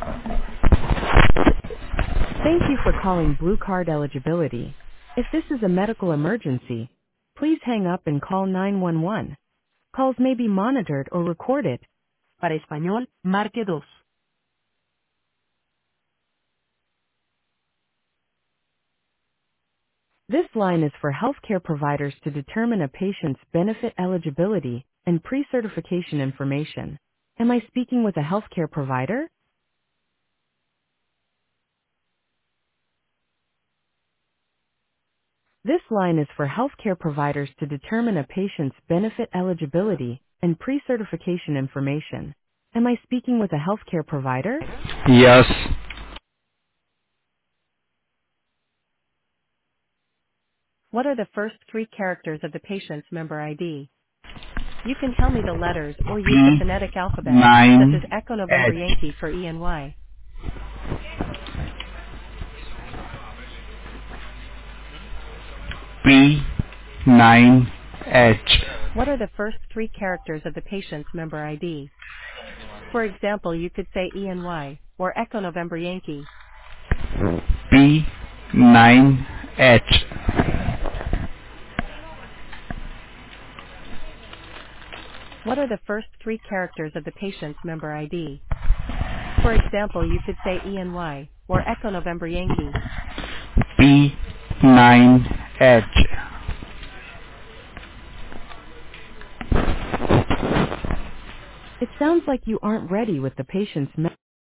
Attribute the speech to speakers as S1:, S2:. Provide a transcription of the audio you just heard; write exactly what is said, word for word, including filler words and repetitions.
S1: Thank you for calling Blue Card Eligibility. If this is a medical emergency, please hang up and call nine one one. Calls may be monitored or recorded. Para español, marque dos. This line is for healthcare providers to determine a patient's benefit eligibility and pre-certification information. Am I speaking with a healthcare provider? This line is for healthcare providers to determine a patient's benefit eligibility and pre-certification information. Am I speaking with a healthcare provider?
S2: Yes.
S1: What are the first three characters of the patient's member I D? You can tell me the letters or use the
S2: P
S1: phonetic alphabet, such as
S2: nine
S1: Echo November
S2: H.
S1: Yankee for E and Y.
S2: P nine H.
S1: What are the first three characters of the patient's member I D? For example, you could say E and Y, or Echo November Yankee.
S2: P nine H.
S1: What are the first three characters of the patient's member I D? For example, you could say E and Y, or Echo November Yankee.
S2: P nine H.
S1: It sounds like you aren't ready with the patient's member